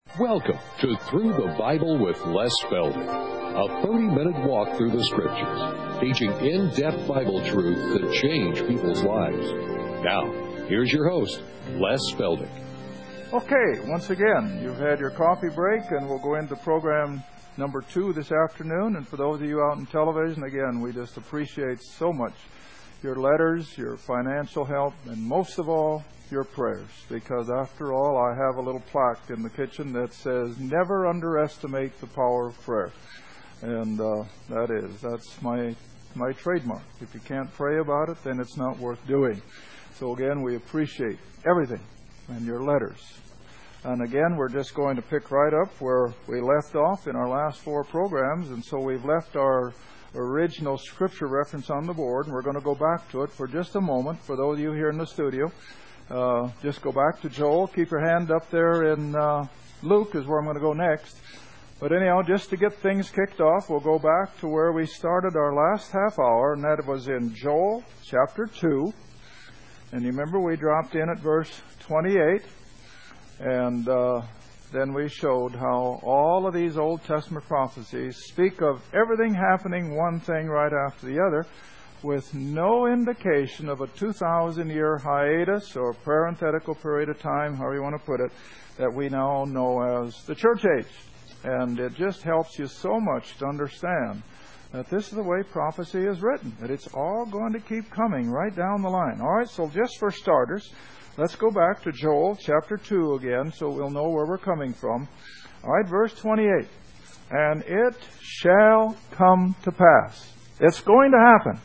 Welcome to Through the Bible with Les Feldick, a 30-minute walk through the Scriptures, teaching in-depth Bible truth that change people's lives. Now, here's your host, Les Feldick. Okay, once again, you've had your coffee break, and we'll go into program number 2 this afternoon. And for those of you out in television, again, we just appreciate so much your letters, your financial help, and most of all, your prayers, because after all, I have a little plaque in the kitchen that says, never underestimate the power of prayer. And that's my trademark. If you can't pray about it, then it's not worth doing. So again, we appreciate everything and your letters. And again, we're just going to pick right up where we left off in our last 4 programs. And so we've left our original scripture reference on the board, and we're going to go back to it for just a moment. For those of you here in the studio, just go back to Joel. Keep your hand up there in Luke is where I'm going to go next. But anyhow, just to get things kicked off, we'll go back to where we started our last half hour, and that was in Joel chapter 2. And you remember we dropped in at verse 28, and then we showed how all of these Old Testament prophecies speak of everything happening one thing right after the other, with no indication of a 2,000-year hiatus or parenthetical period of time, however you want to put it, that we now know as the church age. And it just helps you so much to understand that this is the way prophecy is written, that it's all going to keep coming right down the line. All right, so just for starters, let's go back to Joel chapter 2 again so we'll know where we're coming from. All right, verse 28. And it shall come to pass. It's going to happen.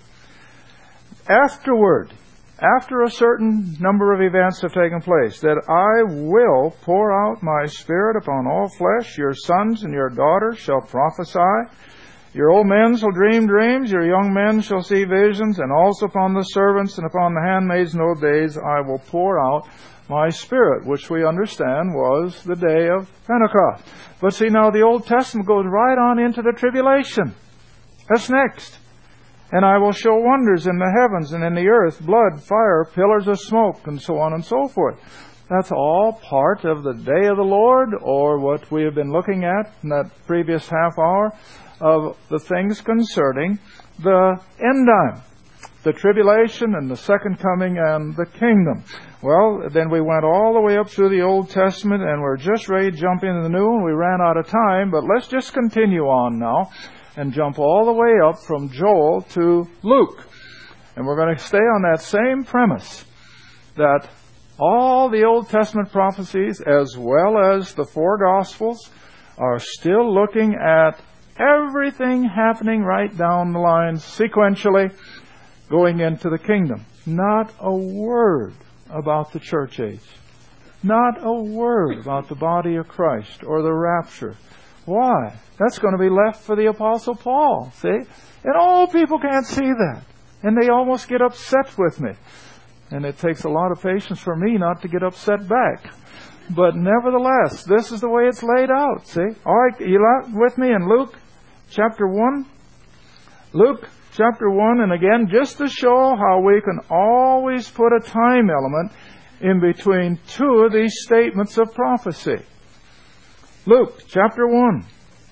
Afterward, after a certain number of events have taken place, that I will pour out my Spirit upon all flesh. Your sons and your daughters shall prophesy. Your old men shall dream dreams. Your young men shall see visions. And also upon the servants and upon the handmaids in those days I will pour out my Spirit, which we understand was the day of Pentecost. But see, now the Old Testament goes right on into the tribulation. That's next. And I will show wonders in the heavens and in the earth, blood, fire, pillars of smoke, and so on and so forth. That's all part of the day of the Lord, or what we have been looking at in that previous half hour of the things concerning the end time, the tribulation and the second coming and the kingdom. Well, then we went all the way up through the Old Testament, and we're just ready to jump into the New, and we ran out of time, but let's just continue on now and jump all the way up from Joel to Luke. And we're going to stay on that same premise, that all the Old Testament prophecies, as well as the 4 Gospels, are still looking at everything happening right down the line sequentially, going into the kingdom. Not a word about the church age. Not a word about the body of Christ or the rapture. Why? That's going to be left for the Apostle Paul, see? And all people can't see that. And they almost get upset with me. And it takes a lot of patience for me not to get upset back. But nevertheless, this is the way it's laid out, see? All right, you with me in Luke chapter 1? Luke chapter 1, and again, just to show how we can always put a time element in between 2 of these statements of prophecy. Luke chapter 1,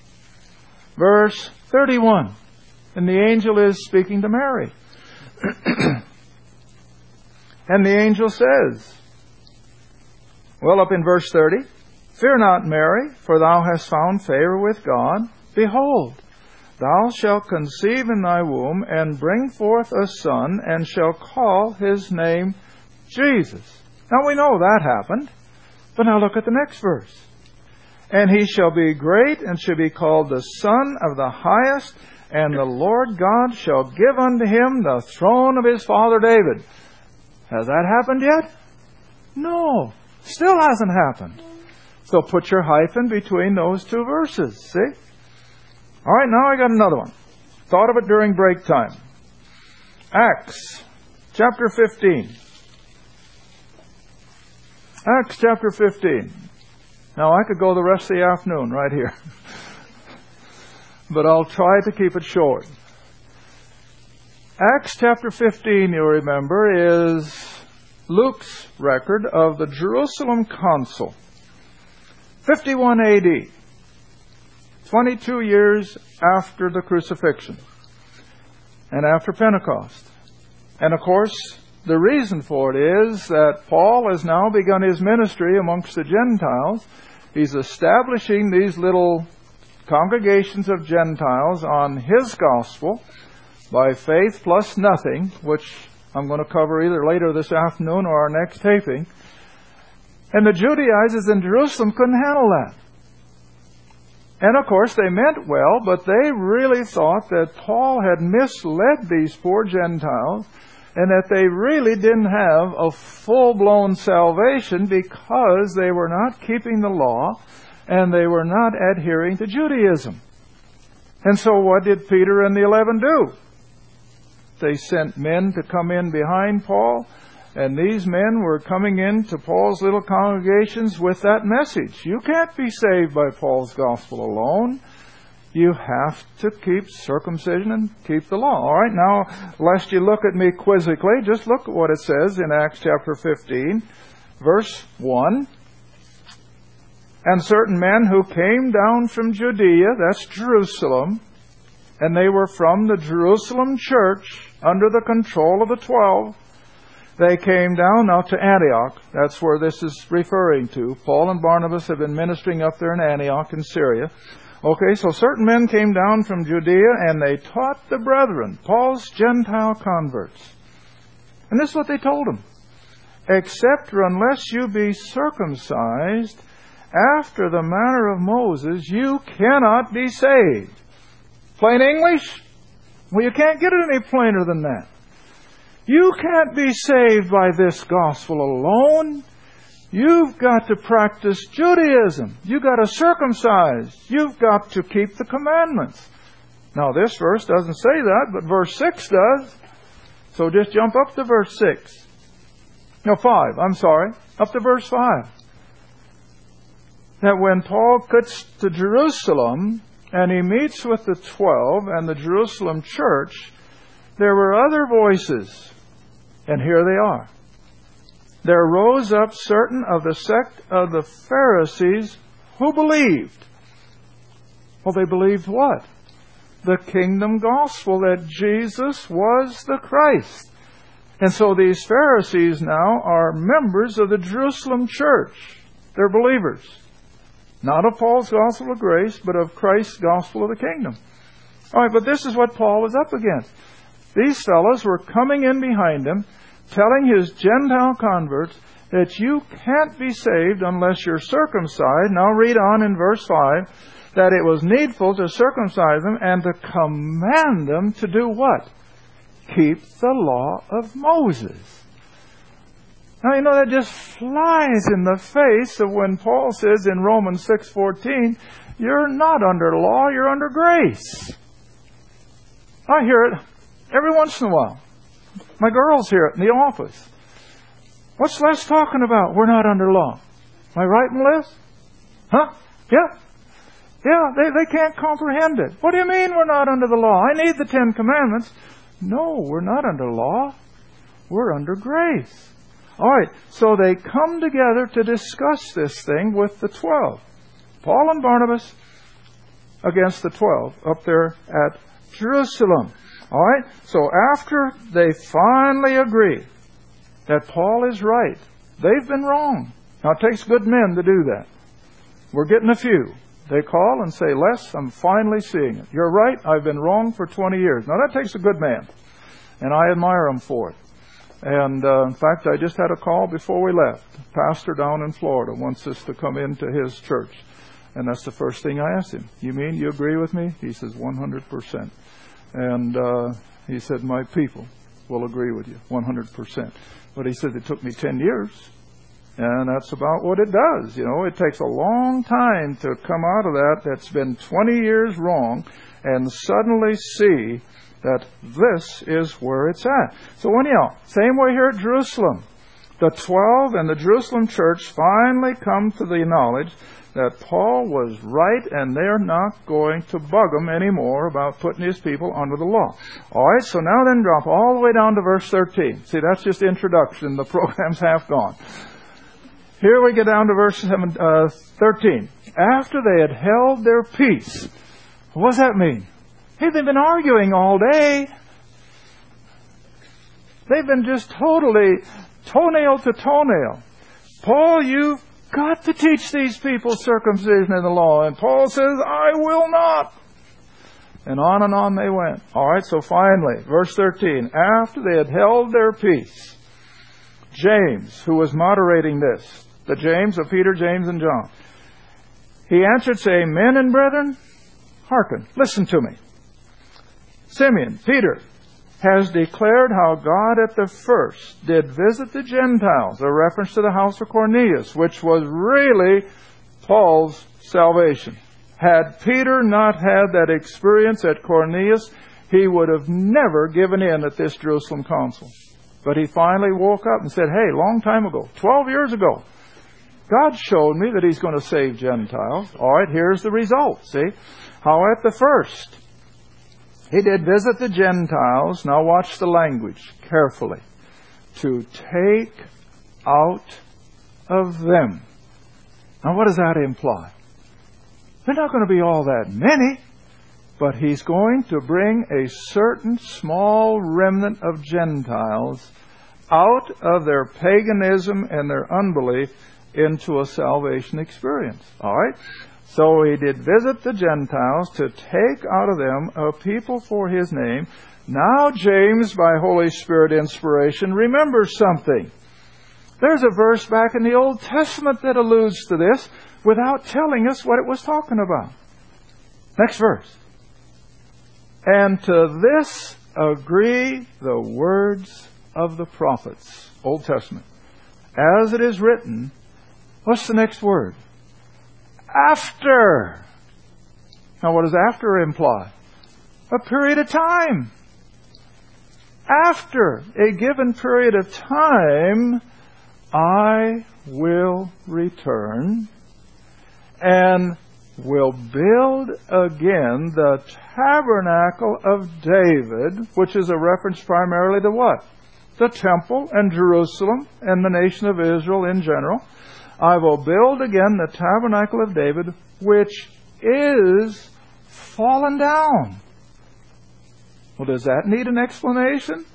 verse 31. And the angel is speaking to Mary. And the angel says, well, up in verse 30, Fear not, Mary, for thou hast found favor with God. Behold, thou shalt conceive in thy womb, and bring forth a son, and shall call his name Jesus. Now we know that happened. But now look at the next verse. And he shall be great, and shall be called the Son of the Highest, and the Lord God shall give unto him the throne of his father David. Has that happened yet? No. Still hasn't happened. So put your hyphen between those 2 verses. See? All right, now I got another one. Thought of it during break time. Acts chapter 15. Acts chapter 15. Now, I could go the rest of the afternoon right here. But I'll try to keep it short. Acts chapter 15, you'll remember, is Luke's record of the Jerusalem council. 51 A.D., 22 years after the crucifixion and after Pentecost. And of course, the reason for it is that Paul has now begun his ministry amongst the Gentiles. He's establishing these little congregations of Gentiles on his gospel by faith plus nothing, which I'm going to cover either later this afternoon or our next taping. And the Judaizers in Jerusalem couldn't handle that. And of course they meant well, but they really thought that Paul had misled these poor Gentiles and that they really didn't have a full-blown salvation because they were not keeping the law and they were not adhering to Judaism. And so what did Peter and the 11 do? They sent men to come in behind Paul, and these men were coming into Paul's little congregations with that message. You can't be saved by Paul's gospel alone. You have to keep circumcision and keep the law. All right, now, lest you look at me quizzically, just look at what it says in Acts chapter 15, verse 1. And certain men who came down from Judea, that's Jerusalem, and they were from the Jerusalem church under the control of the 12. They came down now to Antioch. That's where this is referring to. Paul and Barnabas have been ministering up there in Antioch in Syria. Okay, so certain men came down from Judea and they taught the brethren, Paul's Gentile converts. And this is what they told them. Except or unless you be circumcised after the manner of Moses, you cannot be saved. Plain English? Well, you can't get it any plainer than that. You can't be saved by this gospel alone. You've got to practice Judaism. You've got to circumcise. You've got to keep the commandments. Now, this verse doesn't say that, but verse 6 does. So just jump up to verse 6. No, 5. I'm sorry. Up to verse 5. That when Paul gets to Jerusalem and he meets with the 12 and the Jerusalem church, there were other voices. And here they are. There rose up certain of the sect of the Pharisees who believed. Well, they believed what? The kingdom gospel, that Jesus was the Christ. And so these Pharisees now are members of the Jerusalem church. They're believers. Not of Paul's gospel of grace, but of Christ's gospel of the kingdom. All right, but this is what Paul is up against. These fellows were coming in behind him, telling his Gentile converts that you can't be saved unless you're circumcised. Now read on in verse 5, that it was needful to circumcise them and to command them to do what? Keep the law of Moses. Now, you know, that just flies in the face of when Paul says in Romans 6:14, you're not under law, you're under grace. I hear it every once in a while. My girls hear it in the office. What's Les talking about? We're not under law. Am I right, Les? Huh? Yeah. Yeah, they can't comprehend it. What do you mean we're not under the law? I need the 10 Commandments. No, we're not under law. We're under grace. All right, so they come together to discuss this thing with the 12. Paul and Barnabas against the 12 up there at Jerusalem. All right, so after they finally agree that Paul is right, they've been wrong. Now, it takes good men to do that. We're getting a few. They call and say, Les, I'm finally seeing it. You're right, I've been wrong for 20 years. Now, that takes a good man, and I admire him for it. And, in fact, I just had a call before we left. A pastor down in Florida wants us to come into his church. And that's the first thing I asked him. You mean you agree with me? He says, 100%. And he said, my people will agree with you, 100%. But he said, it took me 10 years. And that's about what it does. You know, it takes a long time to come out of that's been 20 years wrong and suddenly see that this is where it's at. So anyhow, same way here at Jerusalem. The 12 and the Jerusalem church finally come to the knowledge that Paul was right and they're not going to bug him anymore about putting his people under the law. All right, so now then drop all the way down to verse 13. See, that's just introduction. The program's half gone. Here we get down to verse 13. After they had held their peace. What does that mean? Hey, they've been arguing all day. They've been just totally toenail to toenail. Paul, you've got to teach these people circumcision in the law. And Paul says, I will not. And on they went. All right, so finally, verse 13. After they had held their peace, James, who was moderating this, the James of Peter, James, and John, he answered, saying, Men and brethren, hearken, listen to me. Simeon, Peter, has declared how God at the first did visit the Gentiles, a reference to the house of Cornelius, which was really Paul's salvation. Had Peter not had that experience at Cornelius, he would have never given in at this Jerusalem council. But he finally woke up and said, hey, long time ago, 12 years ago, God showed me that He's going to save Gentiles. All right, here's the result. See? How at the first He did visit the Gentiles. Now watch the language carefully. To take out of them. Now what does that imply? They're not going to be all that many, but He's going to bring a certain small remnant of Gentiles out of their paganism and their unbelief into a salvation experience. All right? So He did visit the Gentiles to take out of them a people for His name. Now James, by Holy Spirit inspiration, remembers something. There's a verse back in the Old Testament that alludes to this without telling us what it was talking about. Next verse. And to this agree the words of the prophets. Old Testament. As it is written, what's the next word? After. Now what does after imply? A period of time. After a given period of time, I will return and will build again the tabernacle of David, which is a reference primarily to what? The temple and Jerusalem and the nation of Israel in general. I will build again the tabernacle of David, which is fallen down. Well, does that need an explanation?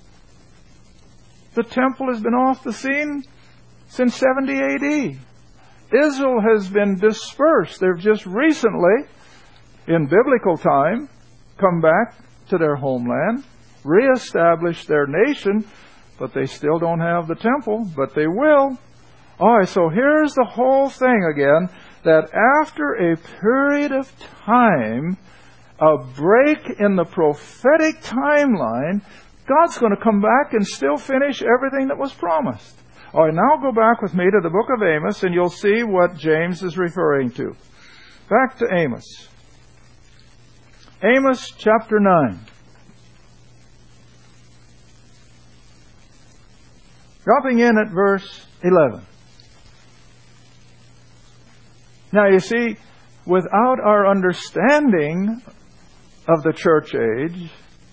The temple has been off the scene since 70 A.D. Israel has been dispersed. They've just recently, in biblical time, come back to their homeland, reestablished their nation, but they still don't have the temple, but they will. All right, so here's the whole thing again, that after a period of time, a break in the prophetic timeline, God's going to come back and still finish everything that was promised. All right, now go back with me to the book of Amos, and you'll see what James is referring to. Back to Amos. Amos chapter 9. Dropping in at verse 11. Now you see, without our understanding of the church age,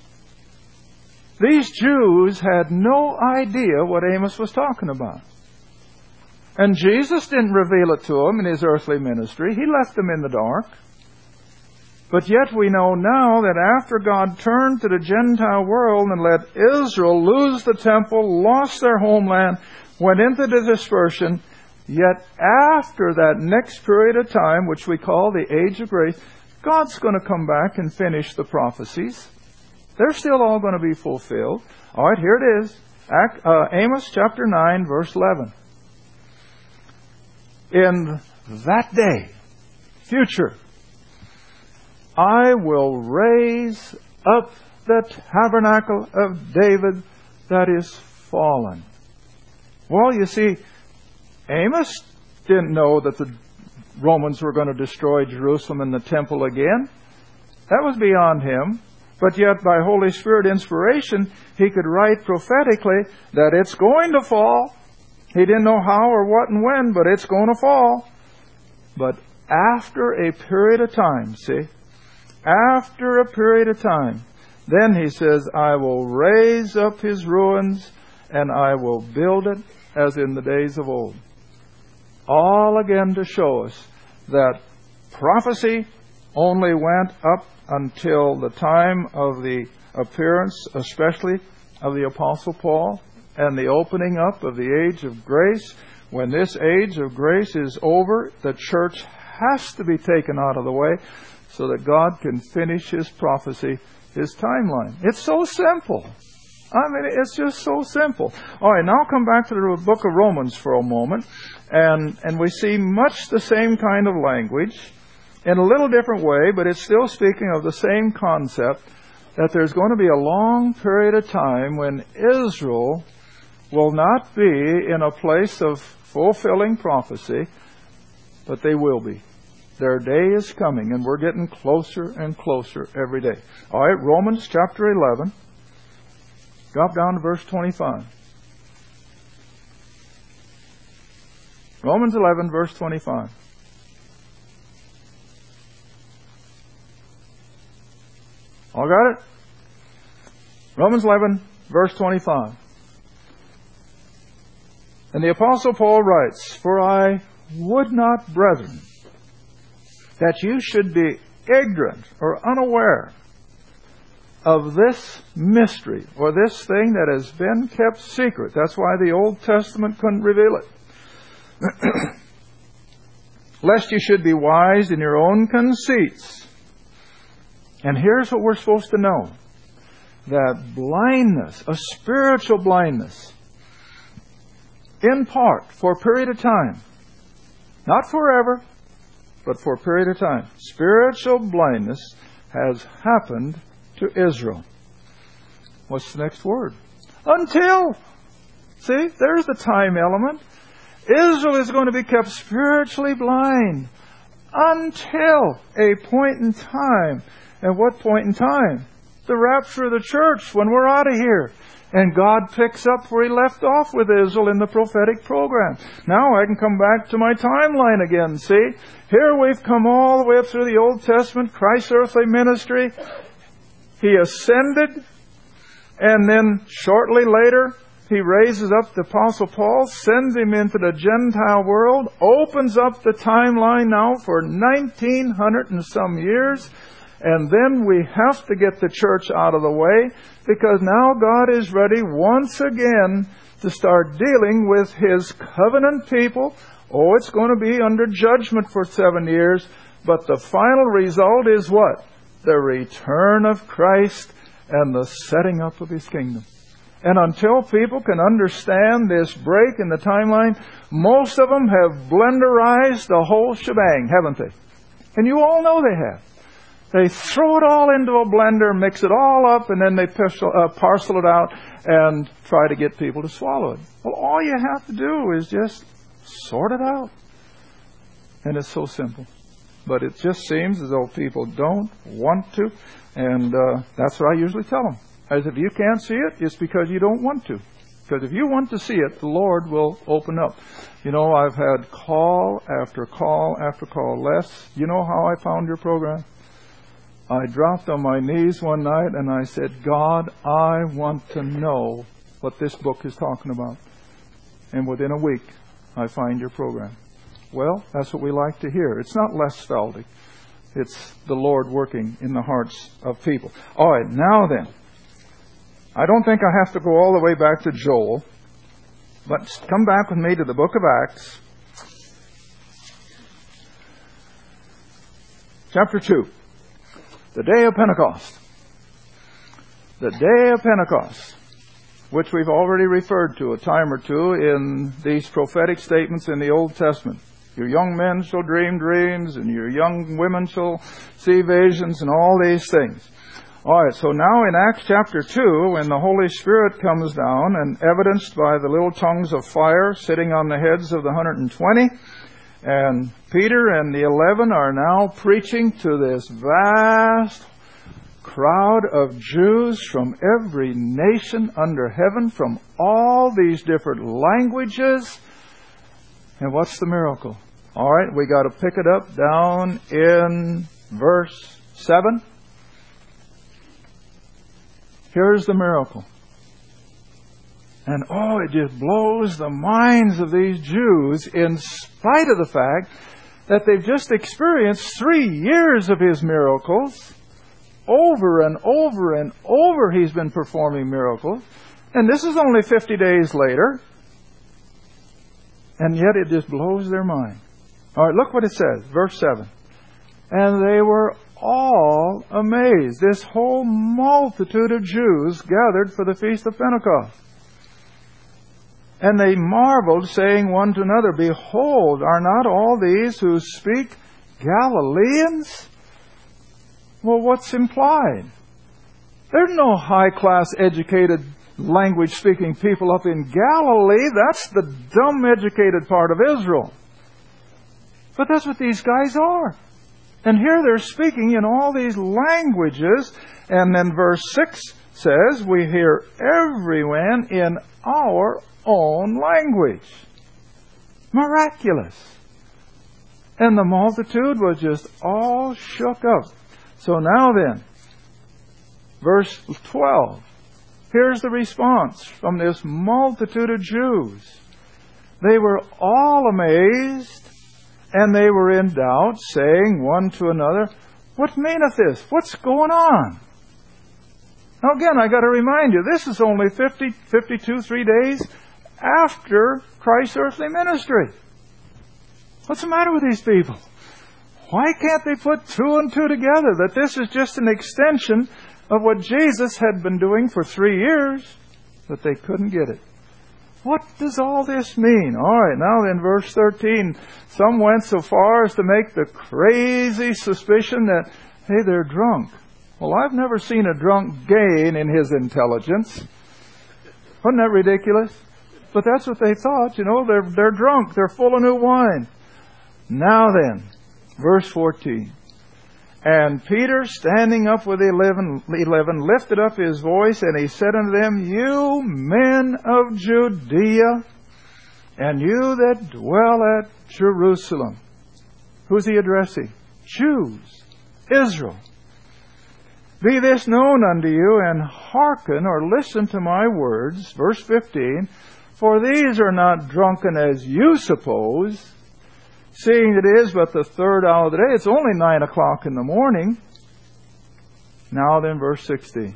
these Jews had no idea what Amos was talking about. And Jesus didn't reveal it to them in His earthly ministry. He left them in the dark. But yet we know now that after God turned to the Gentile world and let Israel lose the temple, lost their homeland, went into the dispersion, yet after that next period of time, which we call the Age of Grace, God's going to come back and finish the prophecies. They're still all going to be fulfilled. All right, here it is. Amos chapter 9, verse 11. In that day, future, I will raise up the tabernacle of David that is fallen. Well, you see, Amos didn't know that the Romans were going to destroy Jerusalem and the temple again. That was beyond him. But yet, by Holy Spirit inspiration, he could write prophetically that it's going to fall. He didn't know how or what and when, but it's going to fall. But after a period of time, see? After a period of time, then he says, I will raise up his ruins and I will build it as in the days of old. all again to show us that prophecy only went up until the time of the appearance, especially of the Apostle Paul, and the opening up of the age of grace. When this age of grace is over, the church has to be taken out of the way so that God can finish His prophecy, His timeline. It's so simple. I mean, it's just so simple. All right, now come back to the book of Romans for a moment, and we see much the same kind of language in a little different way, but it's still speaking of the same concept, that there's going to be a long period of time when Israel will not be in a place of fulfilling prophecy, but they will be. Their day is coming, and we're getting closer and closer every day. All right, Romans chapter 11. Drop down to verse 25. Romans 11, verse 25. All got it? Romans 11, verse 25. And the Apostle Paul writes, "For I would not, brethren, that you should be ignorant or unaware of this mystery, or this thing that has been kept secret." That's why the Old Testament couldn't reveal it. "Lest you should be wise in your own conceits." And here's what we're supposed to know. That blindness, a spiritual blindness, in part, for a period of time, not forever, but for a period of time, spiritual blindness has happened to Israel. What's the next word? Until. See, there's the time element. Israel is going to be kept spiritually blind until a point in time. And what point in time? The rapture of the church, when we're out of here. And God picks up where He left off with Israel in the prophetic program. Now I can come back to my timeline again, see? Here we've come all the way up through the Old Testament, Christ's earthly ministry. He ascended, and then shortly later, He raises up the Apostle Paul, sends him into the Gentile world, opens up the timeline now for 1900 and some years, and then we have to get the church out of the way, because now God is ready once again to start dealing with His covenant people. Oh, it's going to be under judgment for 7 years, but the final result is what? The return of Christ and the setting up of His kingdom. And until people can understand this break in the timeline, most of them have blenderized the whole shebang, haven't they? And you all know they have. They throw it all into a blender, mix it all up, and then they parcel it out and try to get people to swallow it. Well, all you have to do is just sort it out. And it's so simple. But it just seems as though people don't want to. And that's what I usually tell them. As if you can't see it, it's because you don't want to. Because if you want to see it, the Lord will open up. You know, I've had call after call after call. Les, you know how I found your program? I dropped on my knees one night and I said, "God, I want to know what this book is talking about." And within a week, I find your program. Well, that's what we like to hear. It's not Les Feldig. It's the Lord working in the hearts of people. All right, now then. I don't think I have to go all the way back to Joel, but come back with me to the book of Acts, chapter 2. The day of Pentecost. The day of Pentecost, which we've already referred to a time or two in these prophetic statements in the Old Testament. Your young men shall dream dreams, and your young women shall see visions, and all these things. All right, so now in Acts chapter 2, when the Holy Spirit comes down, and evidenced by the little tongues of fire sitting on the heads of the 120, and Peter and the 11 are now preaching to this vast crowd of Jews from every nation under heaven, from all these different languages. And what's the miracle? All right, we got to pick it up down in verse 7. Here's the miracle. And it just blows the minds of these Jews in spite of the fact that they've just experienced 3 years of His miracles. Over and over and over He's been performing miracles. And this is only 50 days later. And yet it just blows their mind. All right, look what it says, verse 7. And they were all amazed. This whole multitude of Jews gathered for the Feast of Pentecost. And they marveled, saying one to another, Behold, are not all these who speak Galileans? Well, what's implied? There's no high-class educated language-speaking people up in Galilee. That's the dumb educated part of Israel. But that's what these guys are. And here they're speaking in all these languages. And then verse 6 says, we hear everyone in our own language. Miraculous. And the multitude was just all shook up. So now then, verse 12. Here's the response from this multitude of Jews. They were all amazed, and they were in doubt, saying one to another, What meaneth this? What's going on? Now again, I got to remind you, this is only 3 days after Christ's earthly ministry. What's the matter with these people? Why can't they put 2 and 2 together? That this is just an extension of what Jesus had been doing for 3 years, but they couldn't get it. What does all this mean? All right, now in verse 13, some went so far as to make the crazy suspicion that, hey, they're drunk. Well, I've never seen a drunk gain in his intelligence. Wasn't that ridiculous? But that's what they thought. They're drunk. They're full of new wine. Now then, verse 14. And Peter, standing up with the 11, lifted up his voice, and he said unto them, You men of Judea, and you that dwell at Jerusalem. Who's he addressing? Jews. Israel. Be this known unto you, and hearken or listen to my words. Verse 15. For these are not drunken as you suppose, seeing it is but the 3rd hour of the day. It's only 9 o'clock in the morning. Now then, verse 16.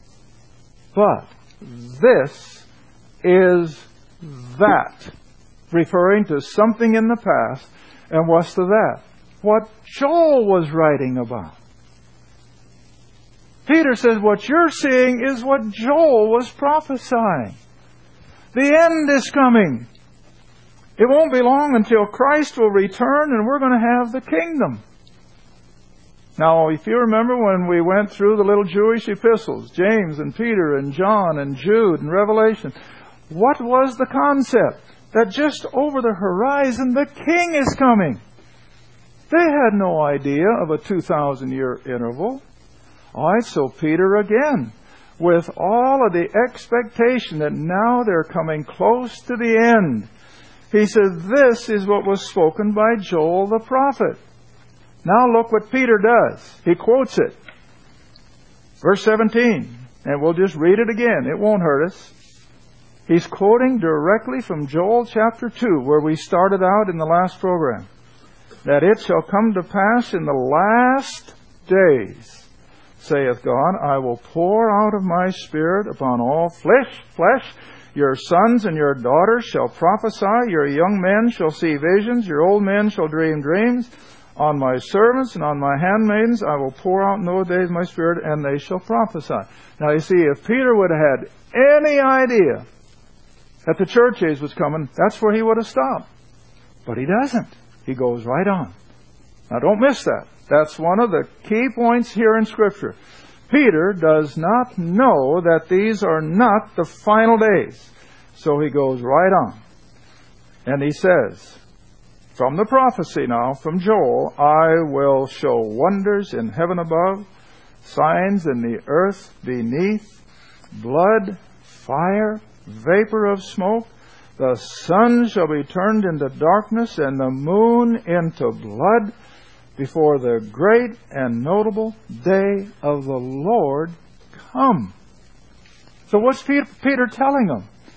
But this is that, referring to something in the past. And what's to that? What Joel was writing about. Peter says what you're seeing is what Joel was prophesying. The end is coming. It won't be long until Christ will return and we're going to have the kingdom. Now, if you remember when we went through the little Jewish epistles, James and Peter and John and Jude and Revelation, what was the concept? That just over the horizon, the king is coming. They had no idea of a 2,000-year interval. All right, so Peter again, with all of the expectation that now they're coming close to the end, he said, this is what was spoken by Joel the prophet. Now look what Peter does. He quotes it. Verse 17. And we'll just read it again. It won't hurt us. He's quoting directly from Joel chapter 2, where we started out in the last program. That it shall come to pass in the last days, saith God, I will pour out of my Spirit upon all flesh. Your sons and your daughters shall prophesy. Your young men shall see visions. Your old men shall dream dreams. On my servants and on my handmaidens I will pour out in those days my Spirit, and they shall prophesy. Now you see, if Peter would have had any idea that the church age was coming, that's where he would have stopped. But he doesn't. He goes right on. Now don't miss that. That's one of the key points here in Scripture. Peter does not know that these are not the final days. So he goes right on. And he says, from the prophecy now, from Joel, I will show wonders in heaven above, signs in the earth beneath, blood, fire, vapor of smoke. The sun shall be turned into darkness and the moon into blood before the great and notable day of the Lord come. So what's Peter telling them?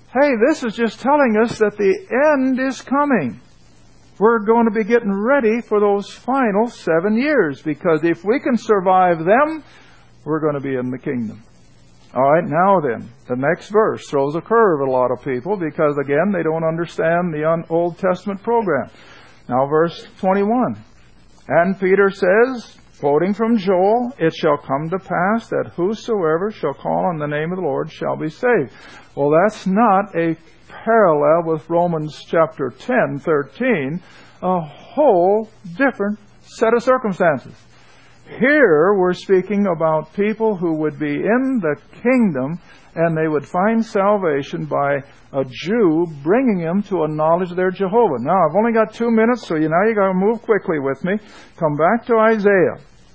hey, this is just telling us that the end is coming. We're going to be getting ready for those final 7 years, because if we can survive them, we're going to be in the kingdom. All right, now then, the next verse throws a curve at a lot of people because, again, they don't understand the Old Testament program. Now, verse 21. And Peter says, quoting from Joel, it shall come to pass that whosoever shall call on the name of the Lord shall be saved. Well, that's not a parallel with Romans chapter 10, 13, a whole different set of circumstances. Here we're speaking about people who would be in the kingdom, and they would find salvation by a Jew bringing them to a knowledge of their Jehovah. Now, I've only got 2 minutes, so now you got to move quickly with me. Come back to Isaiah.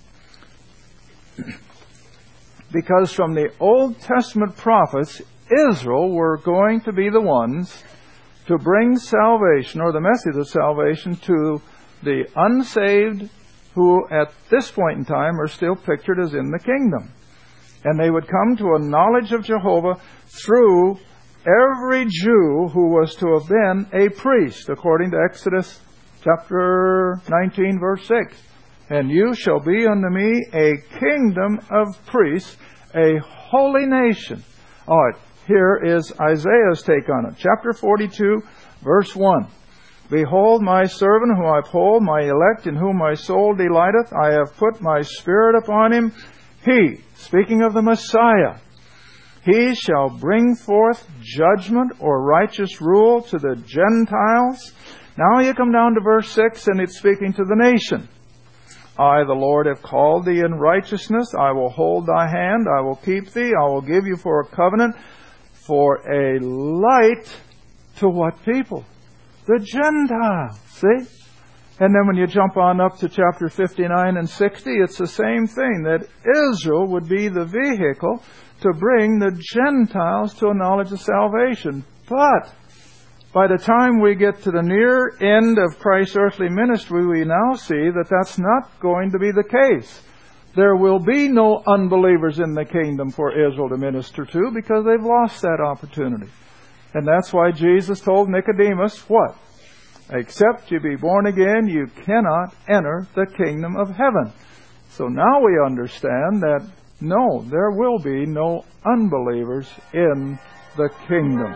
Because from the Old Testament prophets, Israel were going to be the ones to bring salvation, or the message of salvation, to the unsaved who at this point in time are still pictured as in the kingdom. And they would come to a knowledge of Jehovah through every Jew who was to have been a priest, according to Exodus chapter 19, verse 6. And you shall be unto me a kingdom of priests, a holy nation. All right, here is Isaiah's take on it. Chapter 42, verse 1. Behold my servant whom I uphold, my elect in whom my soul delighteth. I have put my spirit upon him. He, speaking of the Messiah, he shall bring forth judgment or righteous rule to the Gentiles. Now you come down to verse 6, and it's speaking to the nation. I, the Lord, have called thee in righteousness. I will hold thy hand. I will keep thee. I will give you for a covenant, for a light to what people? The Gentiles. See? And then when you jump on up to chapter 59 and 60, it's the same thing, that Israel would be the vehicle to bring the Gentiles to a knowledge of salvation. But by the time we get to the near end of Christ's earthly ministry, we now see that that's not going to be the case. There will be no unbelievers in the kingdom for Israel to minister to, because they've lost that opportunity. And that's why Jesus told Nicodemus, what? Except you be born again, you cannot enter the kingdom of heaven. So now we understand that, no, there will be no unbelievers in the kingdom.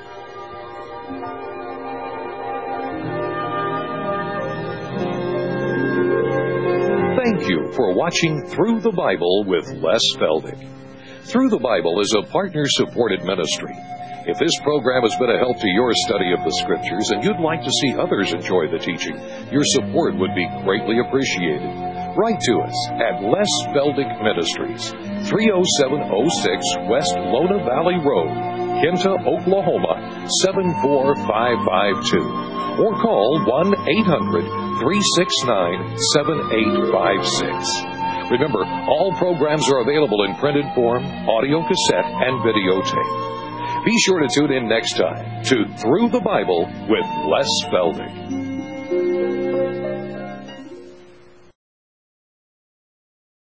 Thank you for watching Through the Bible with Les Feldick. Through the Bible is a partner-supported ministry. If this program has been a help to your study of the Scriptures and you'd like to see others enjoy the teaching, your support would be greatly appreciated. Write to us at Les Feldick Ministries, 30706 West Lona Valley Road, Kinta, Oklahoma, 74552. Or call 1-800-369-7856. Remember, all programs are available in printed form, audio cassette, and videotape. Be sure to tune in next time to Through the Bible with Les Feldick.